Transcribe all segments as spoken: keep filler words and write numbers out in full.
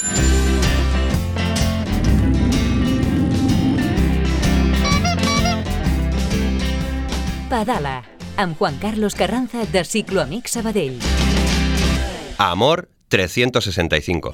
Pedala, amb Juan Carlos Carranza de Cicloamic Sabadell. Amor trescientos sesenta y cinco.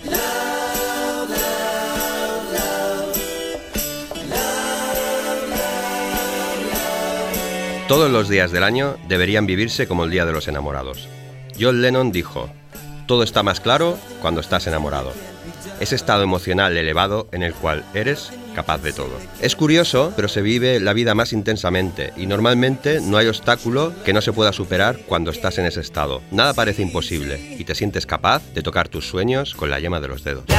Todos los días del año deberían vivirse como el Día de los Enamorados. John Lennon dijo: todo está más claro cuando estás enamorado. Ese estado emocional elevado en el cual eres capaz de todo. Es curioso, pero se vive la vida más intensamente y normalmente no hay obstáculo que no se pueda superar cuando estás en ese estado. Nada parece imposible y te sientes capaz de tocar tus sueños con la yema de los dedos.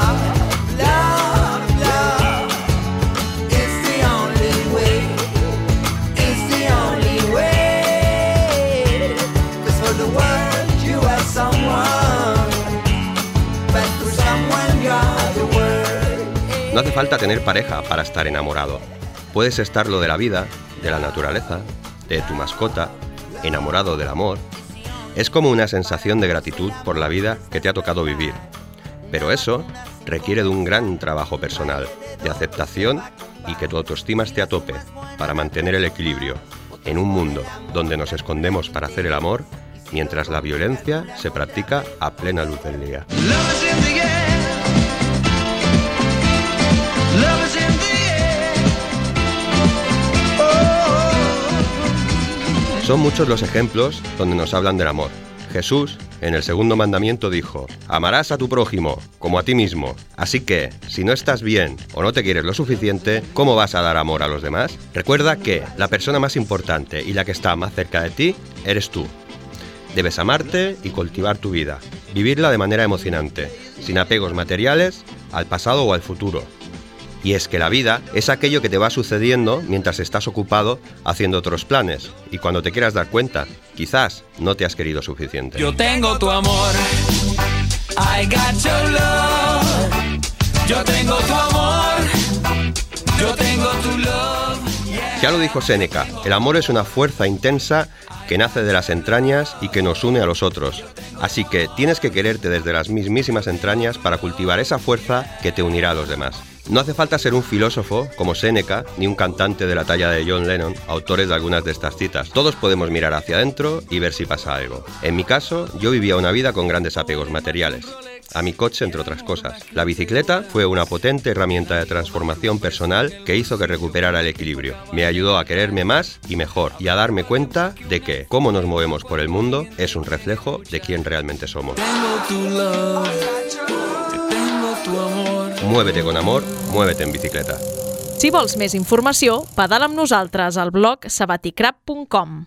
No hace falta tener pareja para estar enamorado. Puedes estarlo de la vida, de la naturaleza, de tu mascota, enamorado del amor. Es como una sensación de gratitud por la vida que te ha tocado vivir. Pero eso requiere de un gran trabajo personal, de aceptación y que tu autoestima esté a tope para mantener el equilibrio en un mundo donde nos escondemos para hacer el amor, mientras la violencia se practica a plena luz del día. Son muchos los ejemplos donde nos hablan del amor. Jesús, en el segundo mandamiento, dijo: amarás a tu prójimo como a ti mismo. Así que, si no estás bien o no te quieres lo suficiente, ¿cómo vas a dar amor a los demás? Recuerda que la persona más importante y la que está más cerca de ti eres tú. Debes amarte y cultivar tu vida, vivirla de manera emocionante, sin apegos materiales al pasado o al futuro. Y es que la vida es aquello que te va sucediendo mientras estás ocupado haciendo otros planes. Y cuando te quieras dar cuenta, quizás no te has querido suficiente. Yo tengo tu amor, I got your love. Yo tengo tu amor, yo tengo tu love. Yeah. Ya lo dijo Séneca, el amor es una fuerza intensa que nace de las entrañas y que nos une a los otros. Así que tienes que quererte desde las mismísimas entrañas para cultivar esa fuerza que te unirá a los demás. No hace falta ser un filósofo como Séneca, ni un cantante de la talla de John Lennon, autores de algunas de estas citas. Todos podemos mirar hacia adentro y ver si pasa algo. En mi caso, yo vivía una vida con grandes apegos materiales. A mi coche, entre otras cosas. La bicicleta fue una potente herramienta de transformación personal que hizo que recuperara el equilibrio. Me ayudó a quererme más y mejor y a darme cuenta de que cómo nos movemos por el mundo es un reflejo de quién realmente somos. Tengo tu love, tengo tu amor. Muévete con amor, muévete en bicicleta. Si vols més informació, pedala amb nosaltres al blog sabaticrab punt com.